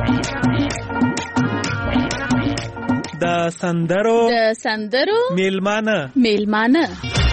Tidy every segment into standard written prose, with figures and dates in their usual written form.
د سندرو میلمانه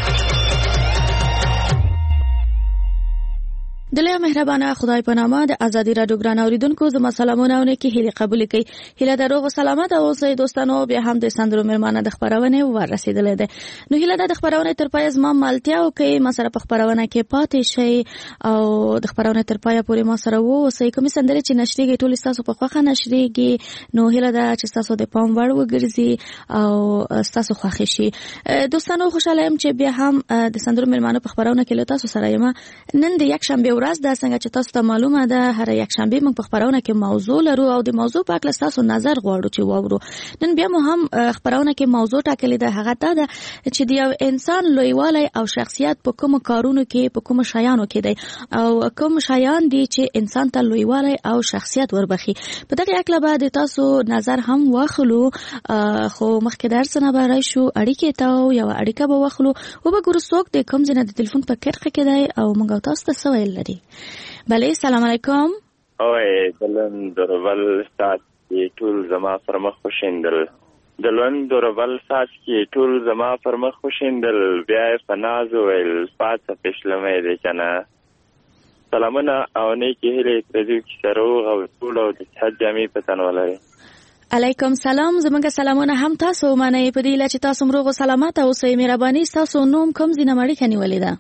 دلیا مهربانه خدای په نامه د ازادي رادیو ګران اوریدونکو زما سلامونه او نیکی هیله قبول کړئ. هیله درو او سلامت اوسئ دوستانو. بیا هم د سندرو میلمانه د خبرونه ورسېدلې ده. نو هیله د خبرونه تر پای زما مالتیا او کې ما سره په خبرونه کې پاتې شي او د خبرونه تر پای پورې ما سره ووسئ. کوم سندرې چې نشریږي ټول تاسو په خوخه نشریږي نو هیله ده چې تاسو د پام وړ وګرځي او تاسو خوښ شي. دوستانو خوشاله يم چې بیا هم د سندرو میلمانه په خبرونه کې له تاسو سره یم. نن د یک شنبه ورځ ده څنګه چې تاسو ته معلومه ده هر یک شنبه موږ په خبرونه کې موضوع لرو او د موضوع په اړه تاسو نظر غواړو چې واورو. نن بیا مو هم خبرونه کې موضوع ټاکلې ده هغه ده چې د یو انسان لویوالی او شخصیت په کوم کارونو کې په کوم شیانو کې دی او کوم شیان دي چې انسان ته لویوالی او شخصیت وربخي. په دغه اړه به تاسو نظر هم واخلو خو مخکې درس نه به راشو اړیکې ته یو اړیکه به واخلو او به ګورو څوک د کوم ځای د ټلیفون په کرخه کې دی او موږ تاسو ته څه ویل لري. بله سلام علیکم. اوه دلن درول سات کی ټول زما پر مخ خوشیندل دلن درول سات کی ټول زما پر مخ خوشیندل بیا فناز ویل پات پښلمې دې کنه سلامونه او نیکی هیله ترجو کی سروغ او ټول او د حجامي پتن ولري. علیکم سلام. زمونږ سلامونه هم تاسو منئ په دې لچ تاسو مروغ سلامات او سې مهرباني. تاسو نوم کوم ځینه مړی کني ولیدا؟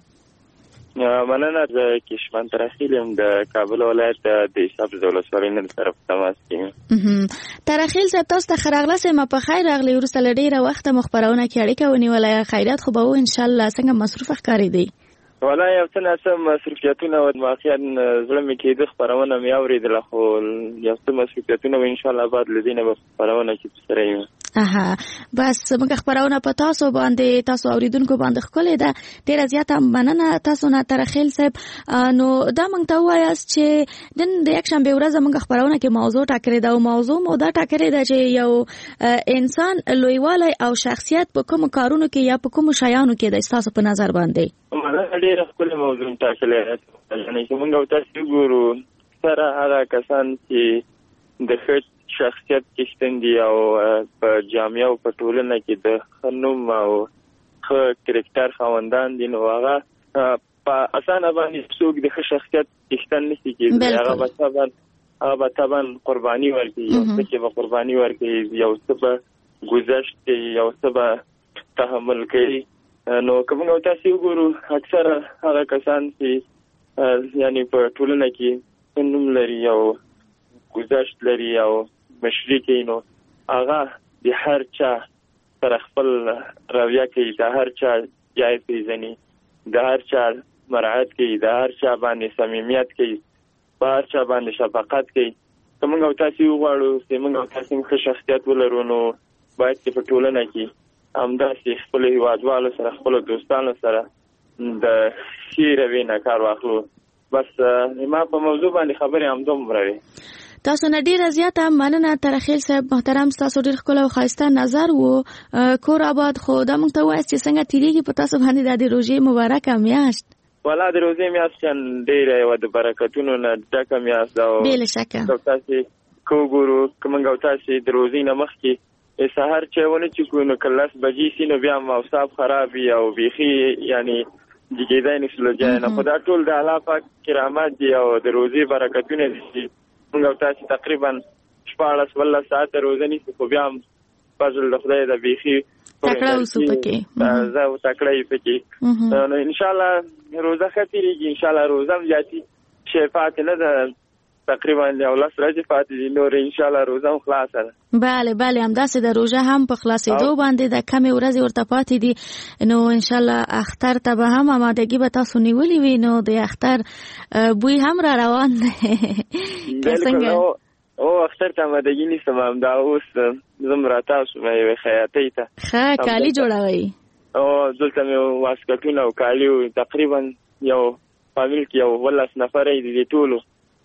مننه. د کشمن ترخیلم د کابل ولایت د سبز ولسوالۍ نن طرف تماس کیم. ترخیل صاحب تاسو ته خراغله ما په خیر راغلی ورسته لډیره وخت مخبرونه کې اړیکه ونیولای. خیرات خو به ان شاء الله. څنګه مصروف ښکاری دی؟ ولا یو څه ناسم مصروفیتونه او واقعا زړه مې کې د خبرونه مې اوریدل خو یو څه مصروفیتونه و ان شاء الله بعد لدینه به خبرونه کې سره یم. بس موږ خبرونه په تاسو باندې تاسو اوریدونکو باندې خولې ده. ډیر زیاته مننه تاسو نه ترخیل صاحب. نو دا موږ ته وایاست چې نن د یک شنبه ورځ موږ خبرونه کې موضوع ټاکلې ده او موضوع مو دا ټاکلې ده چې یو انسان لویوالی او شخصیت په کوم کارونو کې یا په کوم شیانو کې د تاسو په نظر باندې ډېر خپل موضوع ټاکلې ده. یعنی چې موږ تاسو ګورو سره هغه کسان چې د ښه شخصیت کې دي او په جامعه او په ټولنه کې د خنوم او ښه کرکټر خاوندان دي نو هغه په اسانه باندې څوک د ښه شخصیت کې نشي کېدای. هغه به طبعا قرباني ورکړي یو څه چې به قرباني ورکړي یو څه به گذشت یو څه به تحمل کوي. نو کومه تاسو وګورو اکثره هغه کسان چې یعنی په ټولنه کې نوم لري او گذشت لري او مشري کوي نو هغه د هر چا پر خپل رویه کوي د هر چا جای پیژني د هر چا مراعات کوي د هر چا باندې صمیمیت کوي په هر چا باندې شفقت کوي. کومه تاسو وغواړو چې موږ تاسو ښه شخصیت ولرو نو باید چې په ټولنه کې همداسې خپل هیوادوالو سره خپل دوستانو سره د ښې رویې نه کار واخلو. بس ما په موضوع باندې خبرې همدومره وي. تاسو نه ډیره زیاته مننه ترخیل صاحب محترم. تاسو ډیر ښکلی او ښایسته نظر و کور آباد. خو دا موږ ته وایاست چې څنګه تیریږي په تاسو باندې د روژې مبارکه میاشت؟ والا د روژې میاشت ډیره یوه د برکتونو نه ډکه میاشت ده. بې شکه تاسو که وګورو که موږ تاسو د روژې نه مخکې سهار چاونه چې کو نو کلاس بجې سي نو بیا موصاف خراب او بيخي یعنی جګیدای نشو لږه نه خدا ټول د الله پاک کرامات دي او د روزي برکتونه دي. موږ تاسو تقریبا 14 ساعت روزه نیسو خو بیا فضل خدای د بيخي تکړه اوسو پکې زه تکړه پکې نو ان شاء الله روزه خطرېږي ان شاء الله روزه جاتي شفاعت نه ده تقریبا یو لاس راځي فاتې دي نور ان شاء الله روزه خلاصه ده. بله همداسې د روزه هم په خلاصېدو باندې د کمې ورځې ورته پاتې دي نو ان شاء الله اختر ته به هم آمادګي به تاسو نیولې وي نو د اختر بوی هم را روان دی. او اختر ته آمادګي نیسم همدا اوس زم را تاسو مې خیاطۍ ته ښه کالي جوړوئ او دلته مې واسکټونه او کالي تقریبا یو فامیل کې یو 12 نفر دي ټولو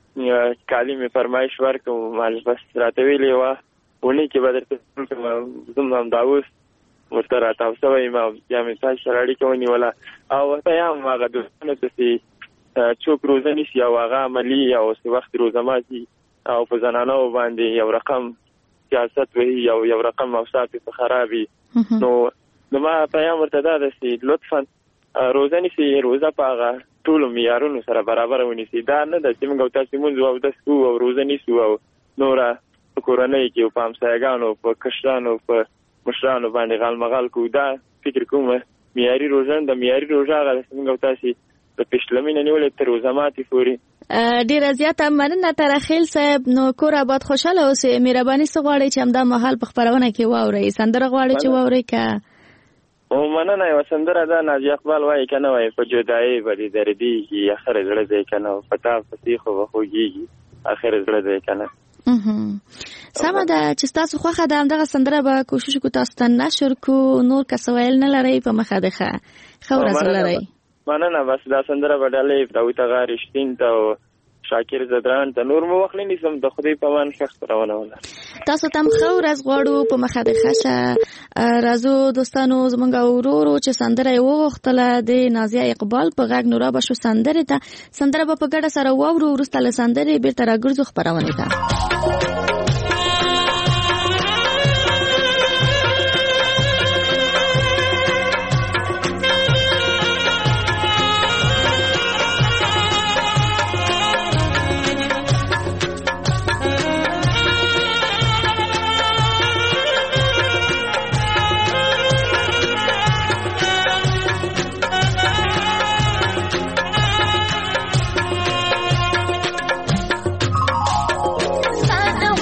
کالي مې فرمایش ورکړم مال بس راته ویلې و ونی کې به درته زم همدا اوس ورته راتاو شوی ما بیا مې تاسو سره اړیکه ونیوله او ته هم هغه دوستانو ته چې څوک روزه نیسي او هغه عملي او څه وخت روزه ماتي او په زنانو باندې یو رقم سیاست وي یو رقم اوصاف خرابي نو ما پیغام ورته دا ده چې لطفا روزنی سي روزه پاغه ټول معیارونو سره برابر ونیسي دا نه د چې موږ تاسو مونږ او د سکو او روزنی سو او نورا کورنۍ کې په امسایګانو په کشرانو په مشرانو باندې غالمغال کو دا فکر کوم معیاري روزن د معیاري روزه غل موږ تاسو د پښلمینه نیولې تر وزماتي فوري ډیر زیاته مننه ترخیل صاحب نو کور آباد خوشاله اوسئ مهرباني سغواړی چې همدا مهال په خبرونه کې واوري سندره غواړي چې واوري کا او مننه یو سندره ده ناجی اقبال وایي کنه وایي په جدای باندې دردي کی اخر زړه دې کنه پتا فسیخ او خوږي اخر زړه دې کنه سمه ده چې تاسو خوخه د همدغه سندره به کوشش کو تاسو ته نشر کو نور کسویل نه لري په مخه ده خورز لري مننه بس دا سندره بدلې داوود غارشتین ته شاکر زدران ته نور مو وخت نيسم د خدای په مان شخص روانه ولا تاسو تم خورز غواړو په مخه ده خشه رازو دوستانو زمونږ ورورو چې سندره یو وختله د نازیه اقبال په غږ نورا بشو سندره ته سندره په ګډه سره وورو ورسته سندره بیرته راګرځو خبرونه ده I know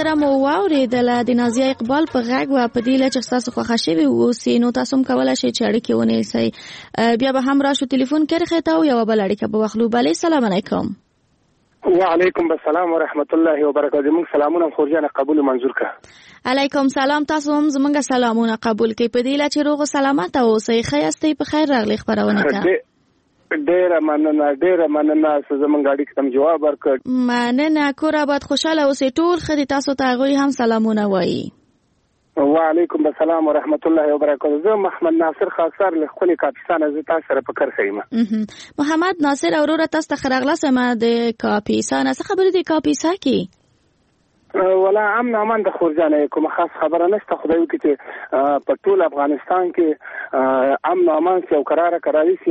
خبره مو واورېدله د نازیه اقبال په غږ و په دې چې تاسو خوښه شوي اوسئ نو تاسو هم کولی شئ چې اړیکې ونیسئ. بیا به هم راشو تلیفون کرښې ته او یوه بله اړیکه به واخلو. بلې سلام علیکم. وعلیکم السلام ورحمت الله وبرکاته. موږ سلامونه خورجانه قبول منظور کا. علیکم سلام. تاسو هم زمونږ سلامونه قبول کړئ. په دې چې روغ سلامت اوسئ. ښه یاستئ؟ په خیر راغلئ خپرونې ته. ډیره مننه زمونږ اړیکې ته جواب ورکړ. مننه. کور آباد خوشاله اوسئ. ټول ښه دي. تاسو ته هغوی هم سلامونه وایي. وعلیکم السلام ورحمت الله وبرکاته. زه محمد ناصر خاصر له خپل کاپیسان زه تاسو سره په کار کوم. محمد ناصر اورور تاسو ته خراغله سم د کاپیسان څه خبرې دي کاپیسا کې؟ ولا امن امان د خورجانه کوم خاص خبره نشته. خدای وکړي چې په ټول افغانستان کې امن امان او قراري سي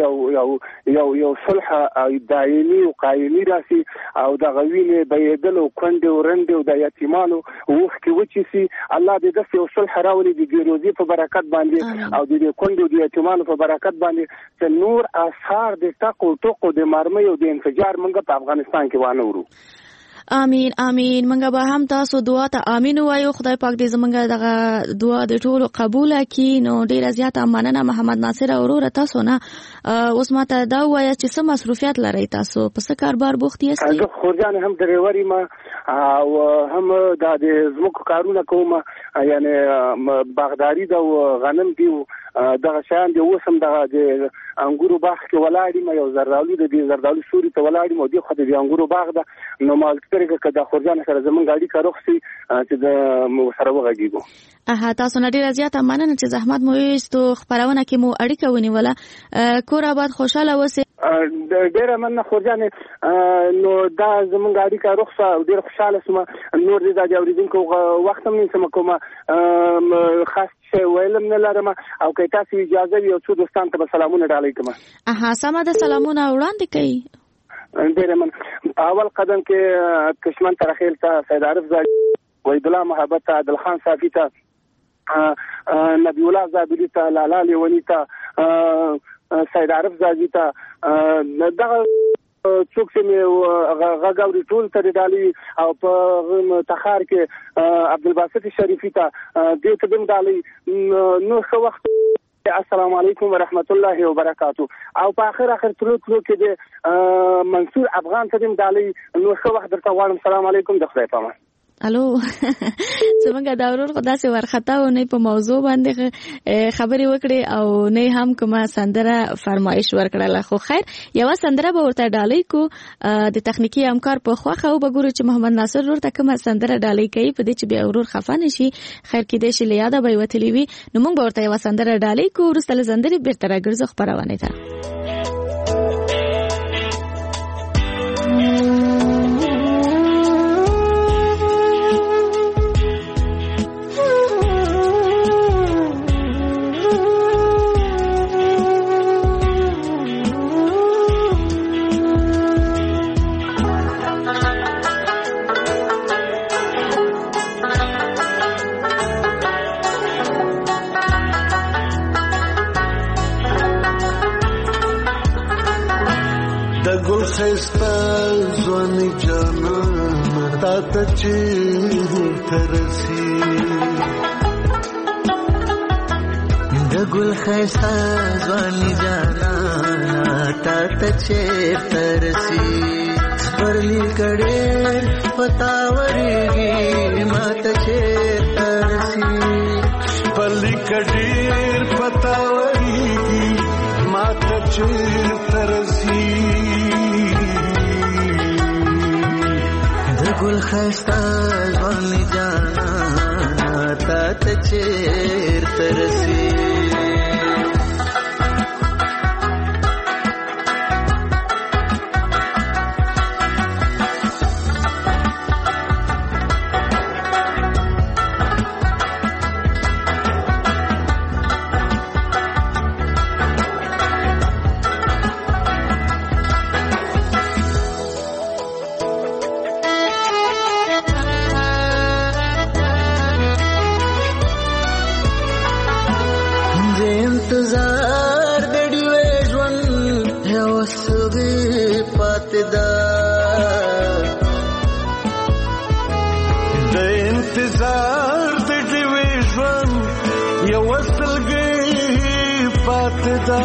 او صلح دایمي او قایمي راسي او د غوینې بيدل او کندې او رند او د یتیمانو وخت کې وچی سي. الله دې د یو صلح راولي د ګیروزي په برکت باندې او د کندې او د یتیمانو په برکت باندې چې نور آثار د ټکو د مرمۍ او د انفجار منګه په افغانستان کې وانه ورو. امين امين. منګه به هم تاسو دعا ته امين وایو. خدای پاک دې زمونږ دغه دعا د ټولو قبول کړي. نو ډیره زیاته مننه محمد ناصر اورور تاسو نه. اوس ماته دا وایي چې څه مصروفیت لرئ تاسو؟ په څه کاربار بوخت یاست؟ زه خورجان هم ډریوري ما او هم د زموږ کارونه کوم. یعنی باغداري د غنم دی دغه شان دی. اوسم دغه د انګورو باغ کې ولاړی ما یو زردالو د دې زردالو سوري ته ولاړی مو دی خو د انګورو باغ ده. نو مال طریقه کده خورجان سره زمونږ اړیکه روخسي چې د مو سره وغږیږو. تاسو نه ډیره زیاته مننه چې زحمت مو وایستو خبرونه کې مو اړیکه ونیوله. کور آباد خوشاله اوسئ. ډیره مننه خورجان. نو دا زمونږ اړیکه روخصه ډیر خوشاله سم. نور دې د اوریدونکو وخت هم نسم کومه خاص شی ویلم نه لرم او که تاسو اجازه وي او څو دوستان ته سلامونه ډالۍ کوم. سمه ده. سلامونه وړاندې کړئ. ډیره من اول قدم کې کشمن ترخیل ته سید عارف زاهدی وحید الله محبت ته عادل خان صافی ته نبی الله زابلی ته لالا لیونی ته سید عارف زاهدی ته دغه څوک چې غاګاوري ټول ته ډالۍ او په تخار کې عبدالباسط شریفی ته دې ته دم ډالۍ. نو څو وخت السلام علیکم ورحمت الله وبرکاتو. او په اخر تلو کې د منصور افغان ته دم ډالۍ. نو څو وخت درته وایم سلام علیکم د خدای پامان. الو څنګه دا ورور خدا سي ورخته و نه په موضوع باندې خبرې وکړي او نه هم کومه سندره فرمایش ورکړله. خو خیر یو سندره به ورته ډالۍ کو د تخنیکی همکار په خوخه او بګورو چې محمد ناصر ورته کومه سندره ډالۍ کوي په دې چې بیا ورور خفه نشي. خیر کې دې شي لیاده به وتلی وي. نو موږ ورته یو سندره ډالۍ کو ورسته لزندري بیرته راګرځو خبرونه ته. خستا ځواني جانان تا ته چې ترسي د ګل خستا ځواني جانان تا ته چې ترسي پرلی کډې پتاورېږي ما ته چې ترسي پرلی کډې پتاورېږي ما ته چې ترسي ګل خستا ځواني جانا تا ته چیرته رسي یو وصلګي پاتدا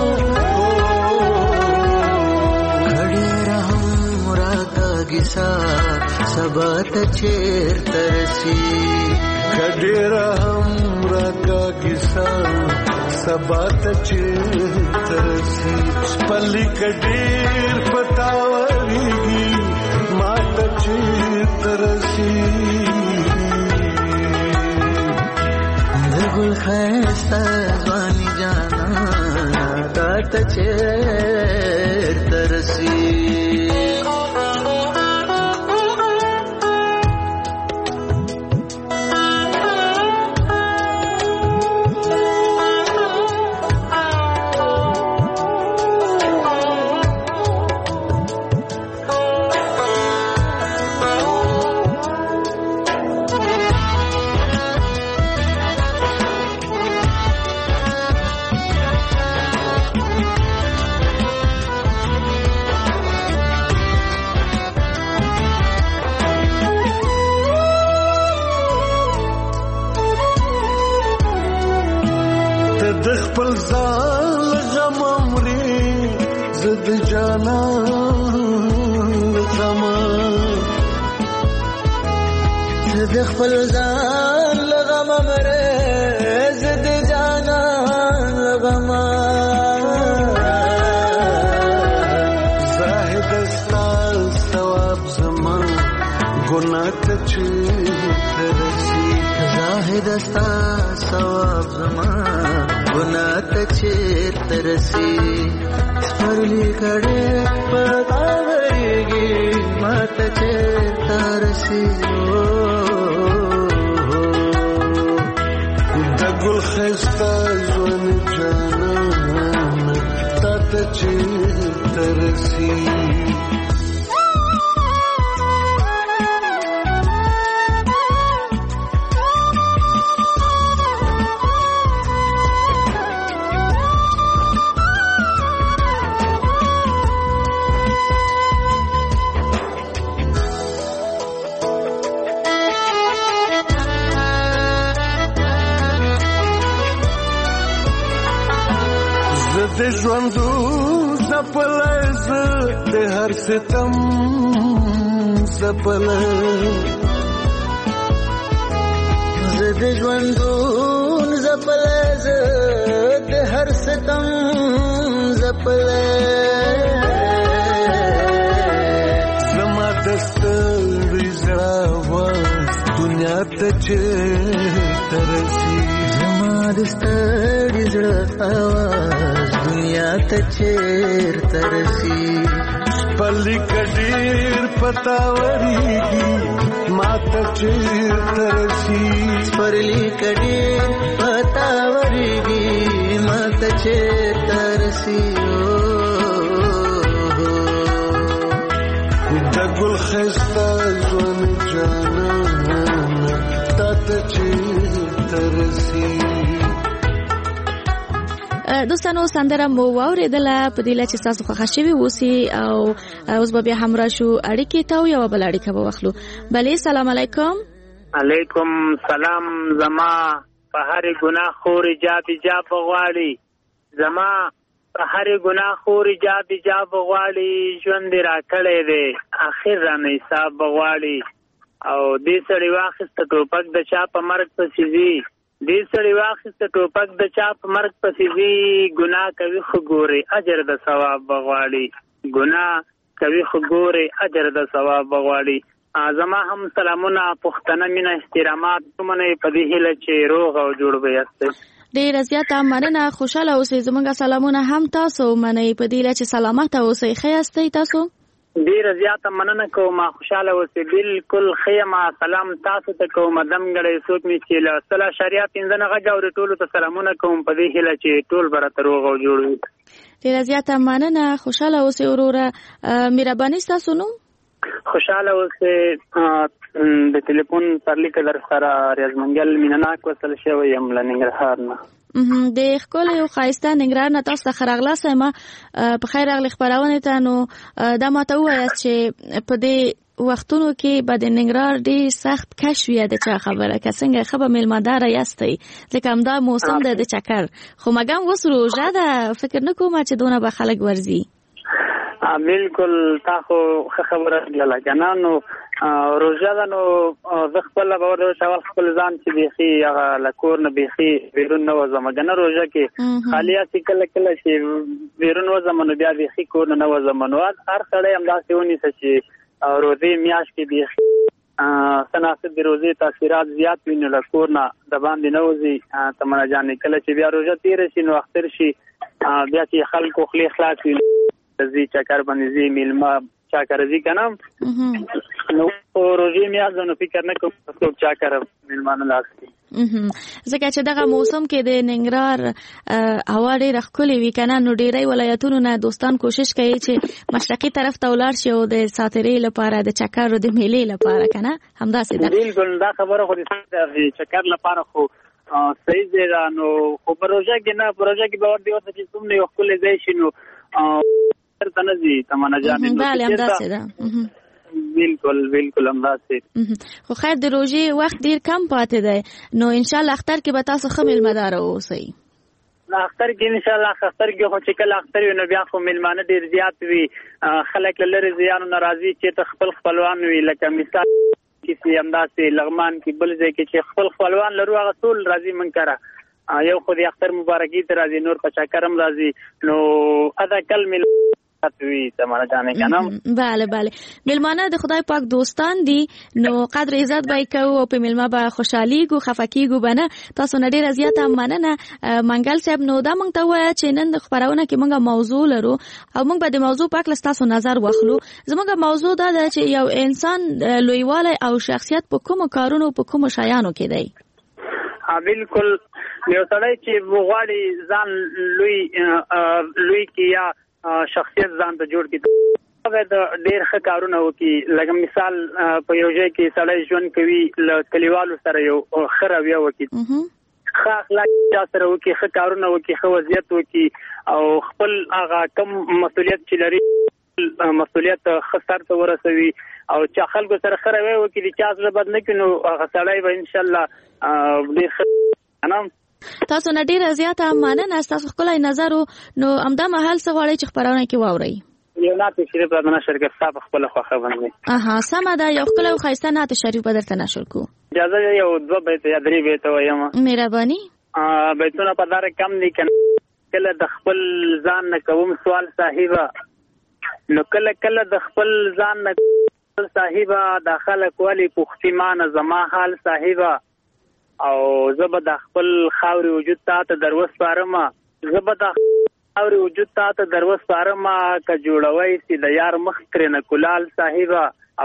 गिसा सबत चेर तरसी कडेर हमरा का गिसा सबत चेर तरसी पल्ली कडेर पतावरीगी मात चेर तरसी गुल खैस्ता जवानी जाना तात चेर तरसी خپل ځان غم عمرې زد جانا غم زد خپل ځان غم عمرې زد جانا غم زاهد استا ثواب زمان ګناه ته ترسي زاهد استا ثواب زمان गुनाह चेर तरसी स्मरली कड़े पतावरेगी मात चेर तरसी दगुल खस्ता जवन जाना तात चेर तरसी د ژوندو زپلز د هر ستم زپل د ژوندو زپلز د هر ستم زپل زما دستړي زړه واس دنیا ته ترسي زما دستړي زړه واس दुनिया ते चेर तरसी पल्ली कडेर पतावरीगी मात चेर तरसी पल्ली कडेर पतावरीगी मात चेर तरसी दगुल खस्ता जवन जाना तात चेर तरसी دوستانو سندره مو واوریدله په دې لچ تاسو خوښ شوي اوسئ او اوس به بیا هم راشو اړیکې ته یو بل اړیکه به واخلو. بلې سلام علیکم. علیکم سلام. زما په هر ګناه خور جاب غواړي زما په هر ګناه خور جاب غواړي ژوند را کړی دی اخر را نه حساب غواړي او دې سړي واخیسته ټوپک د چا په مرګ پسې ځي دې سړي واخیسته ټوپک د چا په مرګ پسې ځي ګناه کوي خو ګوري اجر د ثواب غواړي ګناه کوي خو ګوري اجر د ثواب غواړي. زما هم سلامونه پښتنه مینه احترامات کومه په دې هیله چې روغ او جوړ به یاست. ډېر زیاته مننه. خوشاله اوسئ. زموږ سلامونه هم تاسو منئ په دې لچ سلامت اوسئ. ښه یاستئ تاسو؟ ډیر زیاته مننه کوم. خوشاله اوسئ. بالکل خیمه سلام تاسو ته کوم. دم غړې سوت می چې له صلا شریعت انځنه غاوري ټول ته سلامونه کوم په دې هله چې ټول برته روغ او جوړ وي. ډیر زیاته مننه. خوشاله اوسئ وروره. مهرباني تاسو نو خوشاله اوسه د ټلیفون پر لیک در سره ریاض منګل مینناک وصل شوی یم لنګرهار نه د خپل یو خایسته ننګرهار نه تاسو ته راغلاست ما په خیر راغلی خبرونه ته نو دا ماته وایي چې په دې وختونو کې به د ننګرهار ډېر سخت کش وي د چا خبره که څنګه خبر میلمدار یاستئ ځکه همدا موسم د چکر خو مګم اوس روژه ده فکر نه کوم چې دونه به خلک ورځي بالکل تاسو خبره کړله کنه نو روژه ده نو زه خپل به ورته خپل ځان چې بيخي هغه لکور نه بيخي بیرون نه وځم کنه روژه کې خالی اسی کله کله چې بیرون وځم نو بیا بيخي کور نه وځم نو هر سړی هم داسې ونی چې روزي میاش کې بيخي سناسب د روزي تاثیرات زیات ویني لکور نه د باندې نه وځي تمنا جان کله چې بیا روژه تیر شي نو اختر شي بیا چې خلکو خلی اخلاص وي زی چکر باندې زی میلما چاکر زی کنم نو روزي میاز نو فکر نه کوم څوک چاکر میلمانه لاسي ځکه چې دغه موسم کې د ننګرهار هوا ډېره ښکلې وي کنه نو ډېری ولایتونو نه دوستان کوشش کوي چې مشرقي طرف ته ولاړ شي او د ساترې لپاره د چکر او د میلې لپاره کنه همداسې ده بالکل دا خبره خو د چکر لپاره خو صحیح دی نو خو پروژه کې نه پروژه کې باور دی چې څومره یو ښکلې ځای شي نو تنزي تمنا جان نو بله همداسې ده بالکل همداسې خو خیر د روژې وخت ډیر کم پاتې دی نو ان شاء الله اختر کې به تاسو ښه میلمدار اوسئ اختر کې ان شاء الله اختر کې خو چې کله اختر وي نو بیا خو میلمانه ډیر زیات وي خلک لری زیانو ناراضي چې خپل خپلوان وي لکه مثال کې همداسې لغمان کې بل ځای کې چې خپل خپلوان لرو هغه ټول راضي منکره یو خو د اختر مبارکي ته راځي نور په چکرم راځي نو ادا کل مل وی تمنا جانې کنه بله میلمانه د خدای پاک دوستان دي نو قدر عزت به کوو او په میلمه به خوشحاليږو خفقېږو بنه تاسو نه ډېره زیاته مننه منګل صاحب نو دا مونږ ته وایي چې نن د خبرونه کې مونږه موضوع لرو او مونږ به د موضوع په اړه تاسو نظر واخلو زموږه موضوع دا ده چې یو انسان لویوالی او شخصیت په کومو کارونو په کومو شیانو کې دی بالکل یو سړی چې وغواړي ځان لوی کې یا شخصیت ځان ته جوړ کړي هغه د ډېر ښه کارونه وکړي لکه مثال په یو ځای کې سړی ژوند کوي له کلیوالو سره یو ښه رویه وکړي ښه اخلاق سره وکړي ښه کارونه وکړي ښه وضعیت وکړي او خپل هغه کم مسؤلیت چې لري مسؤلیت ښه سر ته ورسوي او چې خلکو سره ښه رویه وکړي چا زړه بد نه کړي نو هغه سړی به انشاءالله ډېر ښه تاسو نه ډیره زیاته مننه تاسو خپل نظر نو امدا محل څه غواړي چې خبرونه کې واوري یو نات شریف راځنه شرکت صاحب خپل خوخه باندې سم ده یو خپل خایسته نات شریف به درته نشر کو اجازه یو دو بیت یا درې بیت وایم مهرباني بیتونه په دار کم دي کله د خپل ځان نه کوم سوال صاحبہ نو کله د خپل ځان نه صاحبہ داخله کولی پختیمان زما حال صاحبہ او زبا د خپل خاوري وجود ته دروس پارما زبا د خاوري وجود ته دروس پارما ک جوړوي سي د یار مخ ترنه کولال صاحبہ او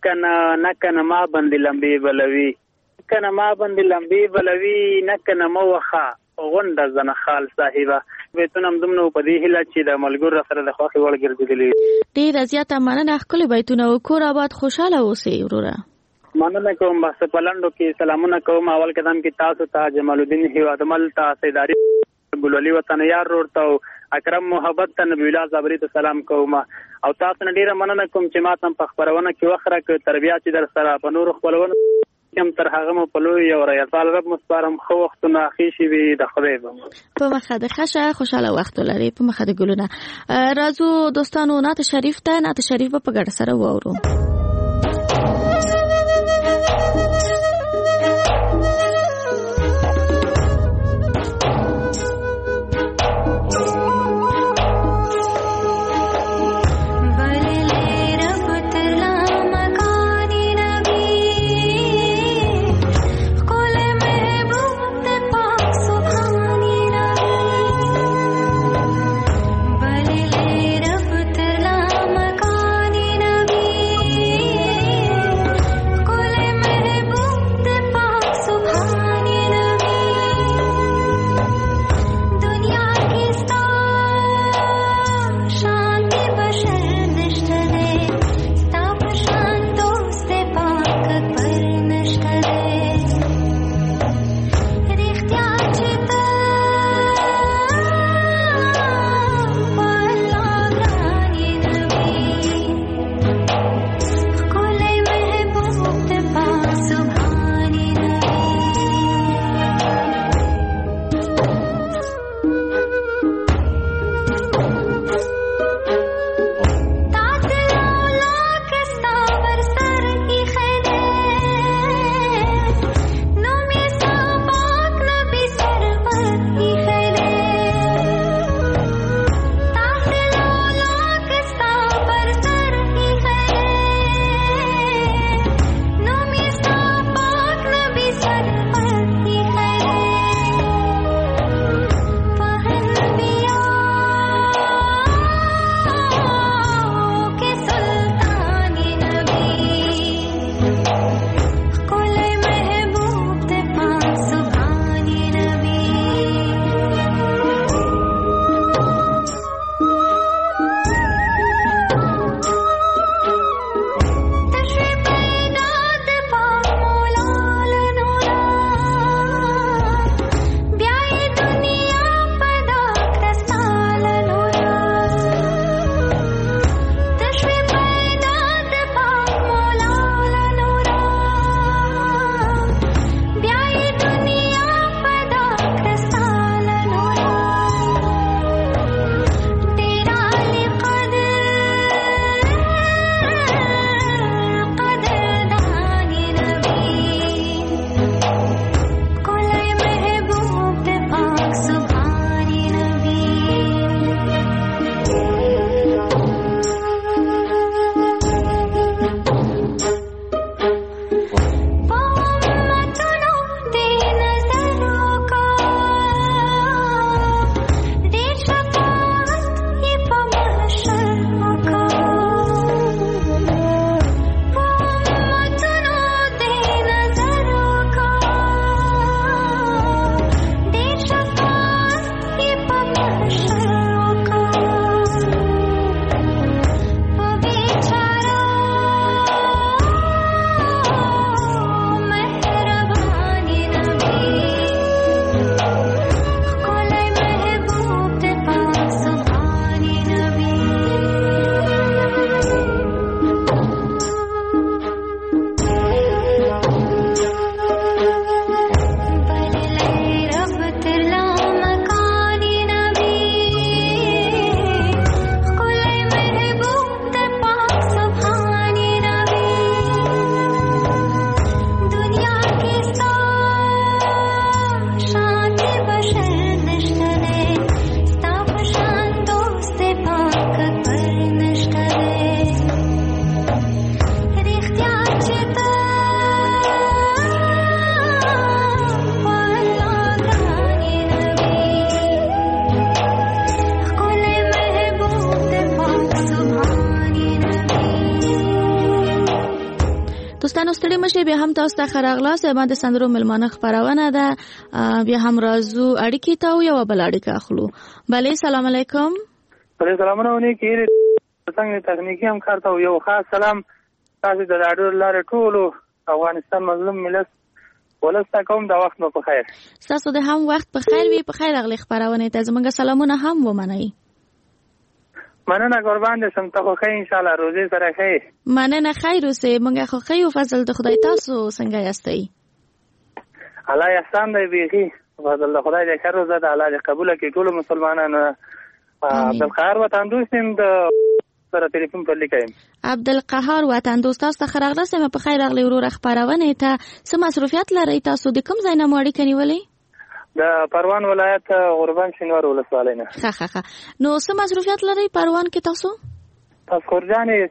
نکنه ما باندې لمبي بلوي کنه ما باندې لمبي بلوي نکنه موخه غونډه زنه خال صاحبہ بیتونم دمنو په دې هله چې د ملګر سره د خوخي وړ ګرځېدلې ډېر زیاته مننه خپل بیتونه کور آباد خوشاله اوسئ وروره مننه کوم بس پلندو کې سلامونه کوم اول قدم کې تاسو ته جمال الدین هیوادمل ته سیداری ګلولي وطن یار ورته اکرم محبت ته نبی الله زبری ته سلام کوم او تاسو نه ډیره مننه کوم چې ما تم په خبرونه کې وخره کې تربیات در سره په نور خپلونه کوم تر هغه مو په لوی او ریاض رب مسپارم خو وختونه اخیشي وي د خدای په مخه د خشه خوشاله وخت لري په مخه د ګلونه راځو دوستانو نات شریف په ګډ سره وورو بل ستړي مشه بیا هم تاسو ته خراغلاس باندې سندرو ملمانه خبرونه ده بیا هم رازو اړیکې ته یو بل اړیکه اخلو. بله سلام علیکم. بله سلامونه کې څنګه تخنیکی هم کارته یو خاص سلام تاسو د راډیو لاره ټولو افغانستان مظلوم ملت ولسته کوم د وخت په خیر. تاسو د هم وخت په خیر وي. په خیر اغلی خبرونه ته زمونږ سلامونه هم ومنئ. مننه قربان دې سم ته خو خیر ان شاء الله روزي سره خیر. مننه خیر اوسه مونږه خو خیر او فضل د خدای تاسو څنګه یاستئ؟ الله احسان دی بیخي فضل د خدای دې خیر روزه د الله دې قبول کړي ټول مسلمانانو. عبدالقهار وطن دوستم د سره ټلیفون پر لیکایم. عبدالقهار وطن دوست تاسو ته خراغله سم په خیر اغلی ورور خبرونه ته څه مصروفیت لري تاسو د کوم ځای نه مړی کني ولی؟ د پروان ولایت غوربان شینوار ولسوالۍ نه. ښه نو څه مصروفیت لري پروان کې تاسو؟ تاسو خورجانې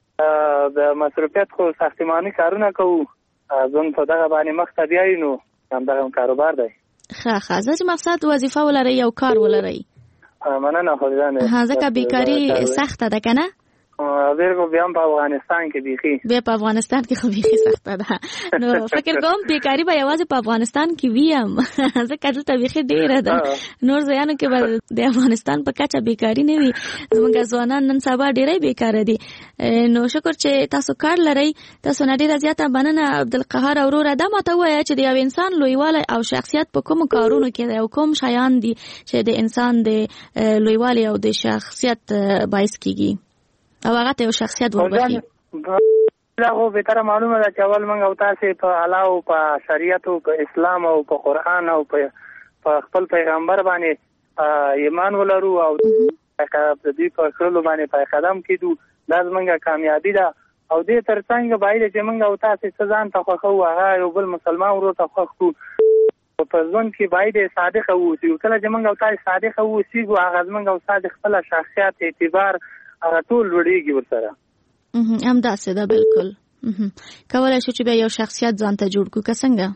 د مصروفیت خو ساختماني کارونه کوو ځون په دغه باندې مخ ته بیایي نو همدغه کاروبار دی. ښه زه چې مقصد وظیفه ولرئ یو کار ولرئ. مننه خورجانې. ځکه بیکاري سخته ده که نه؟ بیا په افغانستان کې بیخي بیا په افغانستان کې خو بیخي سخته ده. نو فکر کوم بیکاري به یوازې په افغانستان کې ویم ځکه دلته بیخي ډېره ده. نور ځایانو کې به د افغانستان په کچه بیکاري نه وي. زموږ ځوانان نن سبا ډېری بیکاره دي. نو شکر چې تاسو کار لرئ. تاسو نه ډېره زیاته مننه عبدالقهار وروره. دا ماته ووایه چې د یو انسان لویوالی او شخصیت په کومو کارونو کې دی او کوم شیان دي چې د انسان د لویوالي او د شخصیت باعث کیږي او هغه ته یو شخصیت وبخي. دا خو به تر معلومه ده چې اول موږ او تاسو په الله او په شریعت او په اسلام او په قران او په خپل پیغمبر باندې ایمان ولرو او د دې په کړلو باندې په قدم کېدو دا زموږه کامیابی ده. او دې ترڅنګ باید چې موږ او تاسو ځان ته خوښو هغه یو بل مسلمان ورو ته خوښو په ځون کې باید صادق اوسو. کله چې موږ او تاسو صادق اوسو هغه موږ او تاسو خپل شخصیت اعتبار هغه ټول وړيږي ورسره. هم داسې ده بالکل. کولای شو چې بیا یو شخصیت ځان ته جوړ کو که څنګه؟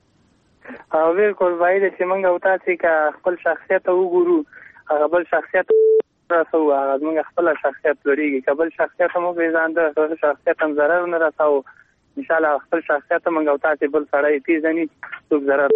او بالکل باید چې موږ او تاسو که خپل شخصیت وګورو هغه بل شخصیت راسو هغه موږ خپل شخصیت وړيږي. کبل شخصیت مو به ځان د شخصیت هم ضرر نه راسو. ان شاء الله خپل شخصیت موږ او تاسو بل سره پیژني څوک ضرر.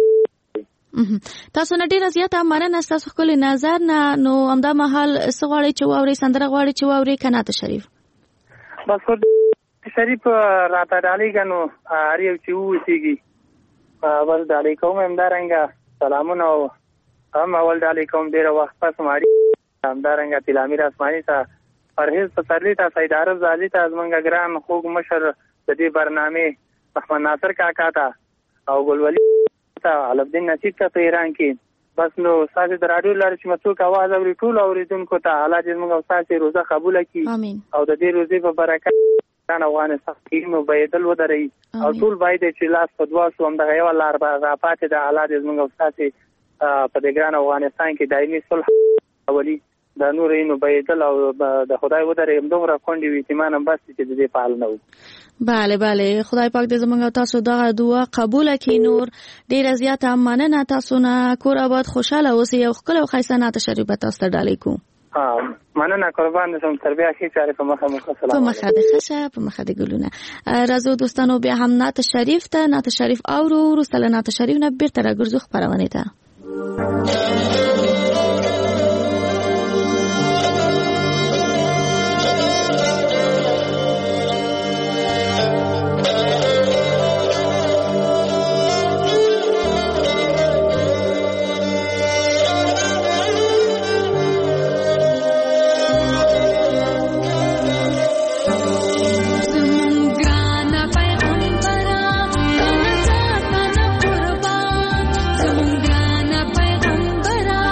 تاسو نه ډیره زیاته مننه تاسو خپل نظر نه. نو همدا مهال څه غواړئ چې واورئ سندره غواړئ چې واورئ کنه ته شریف؟ بس شریف راته ډالۍ کنو اړیو چې وېږي بس ډالۍ کوم همدارنګه سلامونه او هم اول ډالۍ کوم ډیره وخت پس ماري همدارنګه تلامیر اسماني ته پرهیز پسرلی ته سید عرب زالی ته زمونږ ګران خوږ مشر د دې برنامه محمد ناصر کاکا ته او ګلولي علبدین نصیب ته ایران کې. بس نو ساده د رادیو لاره چې مسوک आवाज اوري ټول اوریدونکو ته الله دې موږ او تاسو روزه قبول کړي او د دې روزي په برکت افغانستان کې مو بيدل ودرې او ټول باید چې لاس په دوا سو هم د یو لار را پاتې د الله دې موږ او تاسو په دې ګران افغانستان کې دایمي صلح اولي د نورینو بيدل او د خدای ودرې دومره کونډي وي چې مانم بس چې دې پال نه و. بله خدای پاک دې زموږ تاسو دغه دعا قبول کړي. نور ډیره زیاته مننه تاسو نه. کور آباد خوشاله اوسئ او خپل خیسانه تشریف تاسو ته ډالۍ کوم. مننه قربان دې سم تربیه کې چاره په مخه سلام. په مخه د خشه په مخه د ګلونه. راځو دوستانو بیا هم نعت شریف ته نعت شریف اورو ورسره نعت شریف نه بیرته راګرځو خبرونه ته. پیغمبر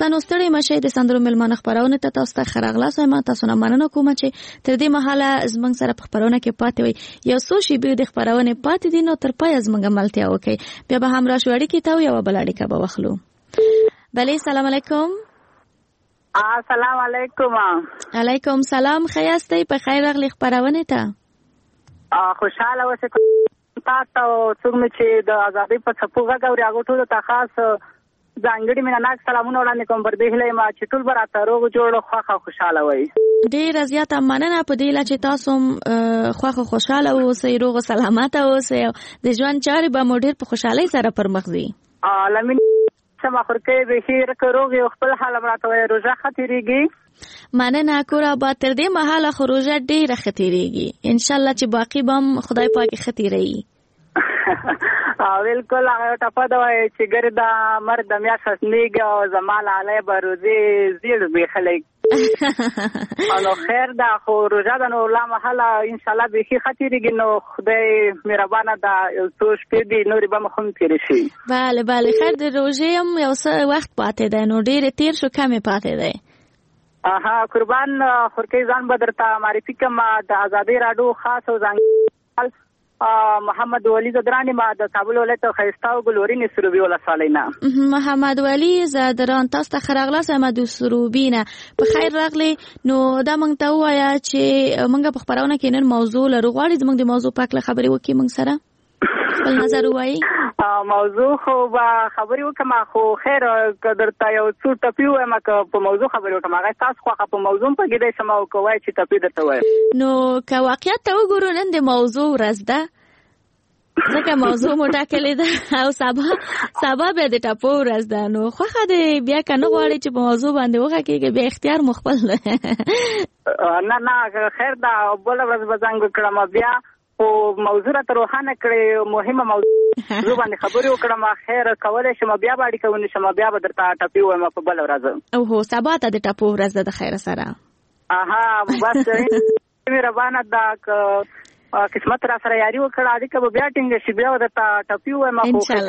دوستانو ستړي مشه د سندرو ملمانه خبرونه ته تاسو ته خراغلاس وایم. تاسو نه مننه کوم چې تر دې مهاله زمنګ سره په خبرونه کې پاتې وي. یو څو شی به د خبرونه پاتې دي نو تر پای زمنګ ملتیا وکي بیا به هم را شوړی کې تا یو بل اړیکه به واخلو. بله سلام علیکم. السلام علیکم. علیکم سلام. خیاستئ په خیر راغلی خبرونه ته. خوشاله اوسئ. تاسو څنګه چې د ازادۍ په څپو غوړي هغه ټول ته خاص ځانګړي مینناک سلامونه وړاندې کوم. پر دې هیله ما چې ټول براته روغ جوړ خوښه خوشاله وي. ډېر زیاته مننه په دې چې تاسو خوښه خوشاله اوسئ، روغ سلامت اوسئ او د ژوند چارې به مو ډېر په خوشحالۍ سره پرمخ ځي. لمن سما خورکې به خیر کروغ یو خپل حال براته وي. روزه ختیریږي. مننه کورا با تر دې مهاله خو روزه ډېره ختیریږي. ان شاء الله چې باقی بم خدای پاک ختیري. بالکل هغه ټپه دا وایي چې ګردا مرد میا خسنیګ او زمال علی بروزي زیړ به خلک انو خیر دا خو روزه د نو لا محله ان شاء الله به ختیریږي. نو خدای مهربانه دا یو څو شپې دي نورې به مخم تیر شي. بله بله خیر د روزه هم یو څه وخت پاتې دی نو ډېر تیر شو کمې پاتې دی. قربان خورکې ځان بدرته معرفي کوم د ازادۍ راډیو خاص او ځان محمد ولی زدرانی ما د کابل ولایت خیستاو ګلورین سروبي ولسوالینا. محمد ولی زدران تاسو ته خراغلاس احمد سروبینه په خیر راغلی. نو دا مونږ ته وایا چې مونږ په خبرونه کې نن موضوع لرو غواړي زمونږ د موضوع په اړه خبرې وکړي مونږ سره خپل نظر وایي. موضوع خو با خبرې وکم خو خیر درته یو څو ټپی وایم که په موضوع خبرې وکم هغه تاسو خو په موضوع په کې د سماو کوي چې ټپی درته وایم. نو که واقعیت ته وګورو نن د موضوع ورځ ده ځکه موضوع مو ټاکلې ده او سبا به د ټپو ورځ ده. نو خوښه دې بیا که نه غواړې چې په موضوع باندې وغږېږې بیا اختیار مو خپل ده. نه خیر ده بله ورځ به زنګ وکړم بیا او موضوع را روښانه کړې مهمه موضوع باندې خبرې وکړم. خیر کولی شم بیا به اړیکه ونیسم بیا به درته ټپي وایم په بله ورځ. اوهو سبا ته د ټپو ورځ ده د خیر سره. بس مهربانه ده قسمت را سره یاري وکړه اړیکه به بیا ټینګه شي بیا درته ټپي وایم.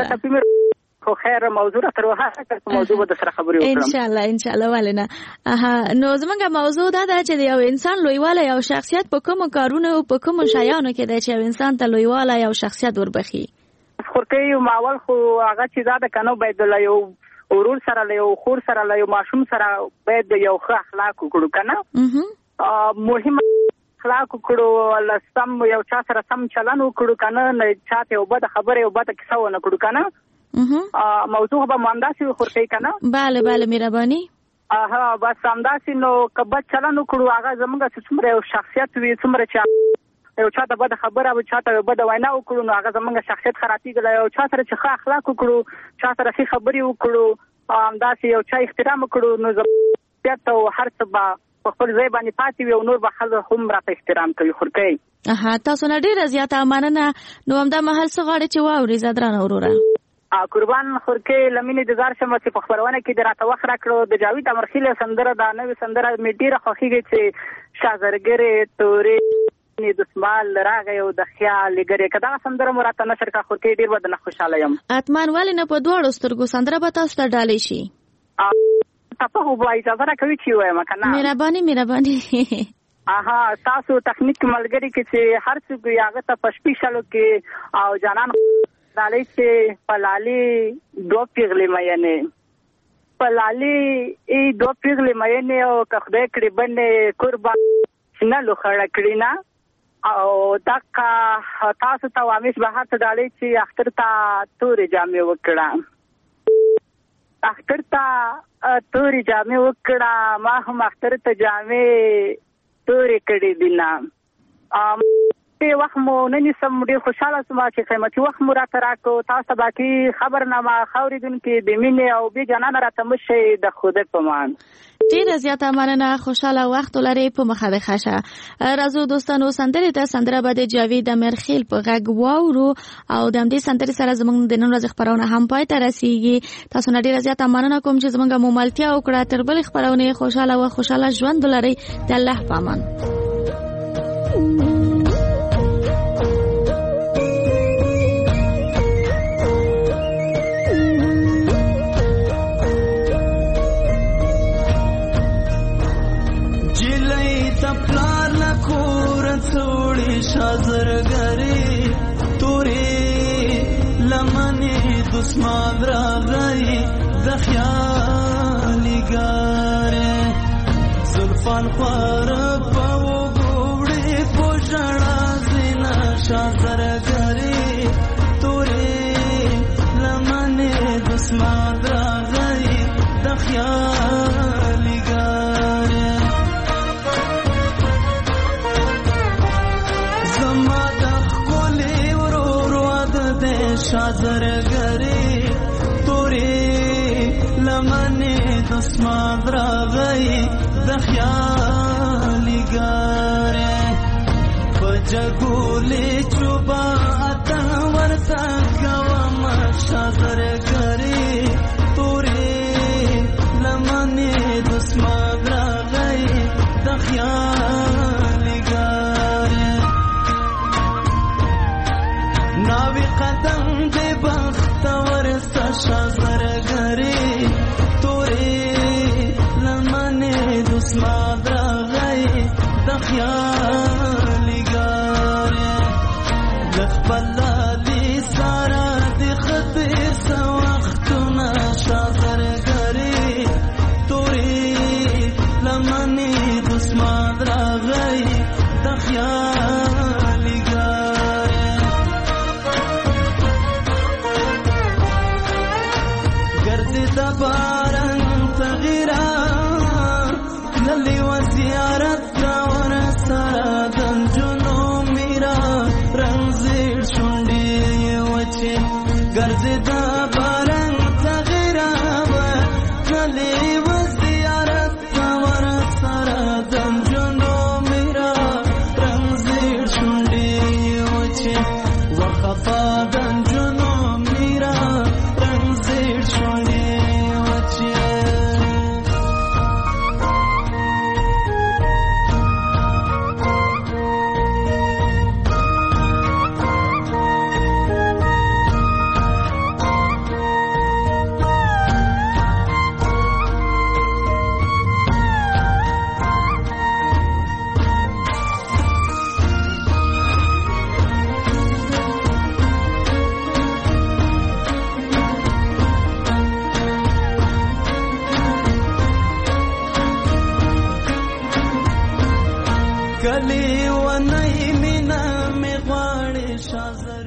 خو خیر موضوع را روښانه کړ په موضوع به د سره خبرې وکړم ان شاء الله ولنه. نو زمونږ موضوع دا ده چې د یو انسان لویوالی او شخصیت په کومو کارونو او په کومو شیانو کې دی چې یو انسان ته لویوالی او شخصیت وربخي. خورکې ماول خو هغه چې دا د کنو باید له یو ورور سره له یو خور سره له یو ماشوم سره باید یو ښه اخلاق وکړو کنه. مهم اخلاق وکړو لسم یو چا سره سم چلن وکړو کنه نه چاته یو بد خبره یو بد کیسه ونه کړو کنه. موضوع به مانداسي خورکې کنه. بله بله مهرباني. بس همداسې نو که بد چلن وکړو هغه زموږ څومره یو شخصیت وي څومره چې یو چاته بد خبره او چاته بد وینا وکړو نو هغه زموږ شخصیت خرابېږي. یو چا سره چې ښه اخلاق وکړو چا سره ښې خبرې وکړو همداسې یو چا احترام وکړو نو زموږ او هر څه به په خپل ځای باندې پاتې وي او نور به خلک هم راته احترام کوي. خورکې تاسو نه ډېره زیاته مننه. نو همدا مهال څه غواړئ چې واورئ زدرانه وروره؟ قربان خورکې لمینې د زار شم چې په خبرونه کې د راته وخت راکړو. د جاوید امرخیل سندره دا نوې سندره مې ډېره خوښېږي چې شازرګرې تورې دسمال راغی او د خیال ګرې که دغه سندره مو راته نشر کړه خورکې ډېر به درنه خوشحاله یم. اتمان ولې نه په دواړو سترګو سندره به تاسو ته ډالۍ شي. تاسو خو به اجازه راکوي چې ووایم که نه؟ مهرباني. تاسو تخنیک ملګري کې چې هر څوک وي هغه ته په شپېشلو کې او جانان دالۍ چې پلالي دو پیغلې مینې پلالي دو پیغلې مینې او که خدای کړي بنې قربان نه لوخړه کړي نه او دغه تاسو ته وامیش به هر څه ډالۍ چې اختر ته تورې جامې وکړه. اختر ته تورې جامې وکړه ما هم اختر ته جامې تورې کړې دي نه. وخت مو نن سم ډېر خوشاله سوم چې قیمتي وخت مو راته راکړو. تاسو باقي خبرنامه خاورېدونکي د مینې او بې جانانه راته مشئ د خدای په امان. ډېره زیاته مننه. خوشاله وخت ولرئ په مخه د ښه شه. راځو دوستانو سندرې ته سندره به د جاوید امرخیل په غږ واورو او د همدې سندرې سره زموږ د نن ورځې خپرونه هم پای ته رسیږي. تاسو نه ډېره زیاته مننه کوم چې زموږ مملتیا وکړه. تر بلې خپرونې خوشاله و خوشاله ژوند ولرئ. د الله په امان. دسمان راغی د خیالیګارې زلفان خوار په وګوړې په ژړا زینا شازرګرې تورې لمنې دسمان راغی د خیالیګارې زما د ښکلې ورور واده دی شازرګرې تورې لمنې دسمان راغی د خیالیګارې په جګولې چوبا اتن ورته کوم شازرګرې تورې لمنې دسمان راغی د خیالیګارې ناوی قدم دې بختور ستا شازرګرې تورې لمنې دسمان راغی د خیالیګارې د خپل لالي سارا د خطر څه وختونه شازرګرې تورې لمنې دسمان راغی د خیالیګارې ګرځې د باران تغیرا للی و زیارت کور سره د نجونو میرا رنګ زیړ شونډې وچې ګرځې د